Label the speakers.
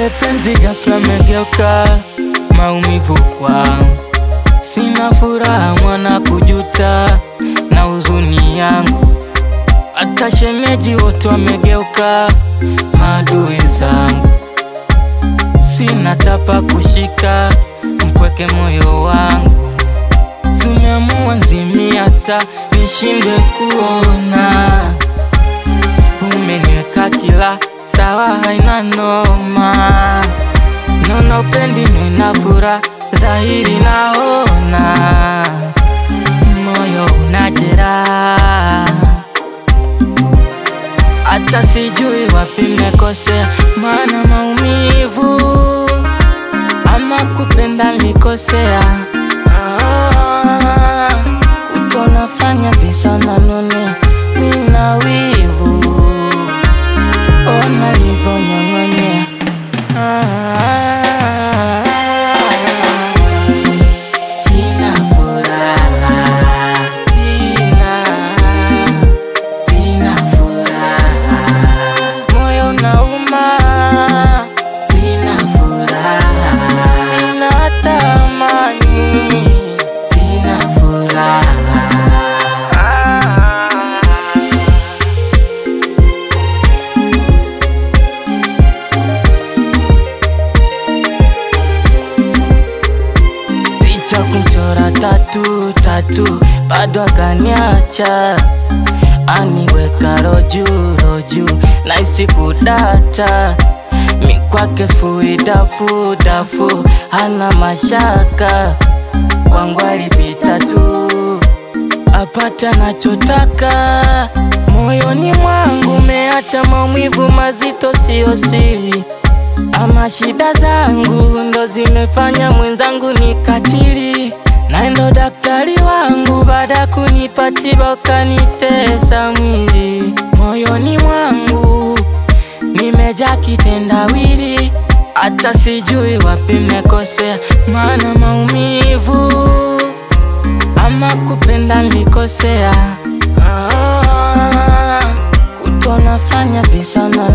Speaker 1: Ile penzi ghafla megeuka maumivu kwangu. Sina furaha mwana kujuta na huzuni yangu. Hata shemeji wote wamegeuka maadui zangu. Sina tapa kushika mpweke moyo wangu. Tumeamua nzimi hata nishindwe kuona. Umeniweka kila sawa haina noma. Naona upendi nina furaha zaidi naona. Moyo unajeraha. Hata sijui wapi nimekosea. Maana maumivu ama kupenda nilikosea. Kutonafanya visa nanone mina wivu. Ona livo nyang'anya. Sina furaha. Sina furaha. Moyo unauma. Sina furaha. Sina hata amani. Sina furaha. Licha kumchora tatu bado akaniacha. Aniweka roju naisi kudata. Mikwake sifui dafu hana mashaka. Kwangu alipita tu apata nachotaka. Moyoni mwangu meacha maumivu mazito sio siri. Ama shida zangu ndo zimefanya mwenzangu nikatili. Na ndo daktari wangu baada kunipa tiba ukanitesa mwili. Moyoni mwangu nimejaa kitendawili. Hata sijui wapi nimekosea. Maana maumivu ama kupenda nilikosea. Kutonafanya visa na